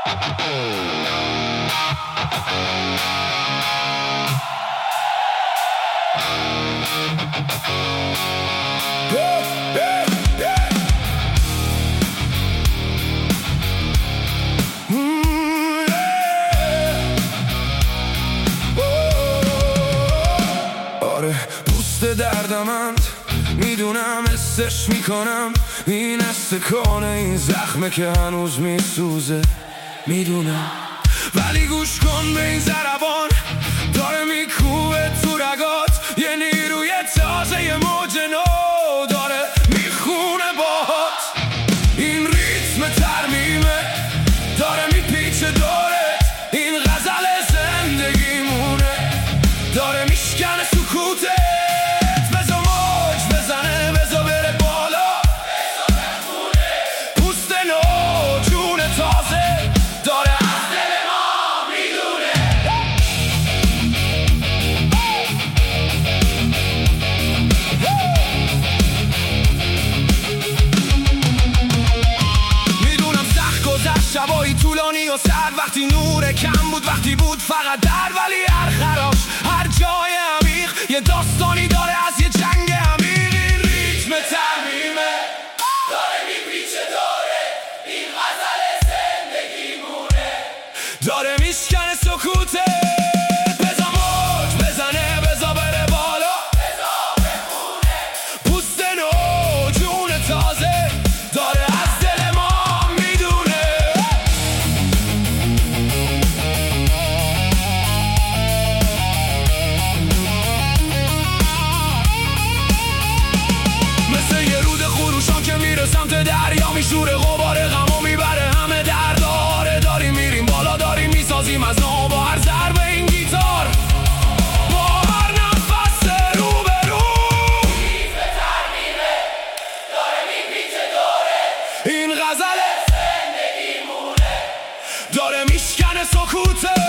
آره پوست دردمند میدونم حسش میکنم، این استکانه این زخمه که هنوز میسوزه میدونم، ولی گوش کن به این ضربان داره میکوبه تو رگات، یه نیروی تازه یه موج نو داره میخونه باهات، این ریتم ترمیمه داره میپیچه دورت، این غزل زندگیمونه داره میشکنه سکوتت، بزا موج بزنه بزا بره بالا، بزا بخونه پوست نو جون تازه داره از دل ما میدونه. میدونم سخت گذشت شبایی طولانی و سرد، وقتی نور کم بود وقتی بود فقط در، ولی هر خراش هر جای عمیق یه داستانی داره از یه جنگ عمیق، این ریتم ترمیمه داره میپیچه داره، این غزل زندگیمونه داره میشکنه سکوته، بزا موج بزنه بزا بره بالا، بزا بخونه پوست نو جون تازه داره از دل ما میدونه. مثل یه رود خروشان که میره سمت دریا، میشوره غبار غمو میبره همه درداره، داریم میریم بالا داریم میسازیم از نو با هر ضربه این گیتار، با هر نفس رو به رو ریتم ترمیمه داره میپیچه دوره، این غزل زندگیمونه داره میشکنه سکوته.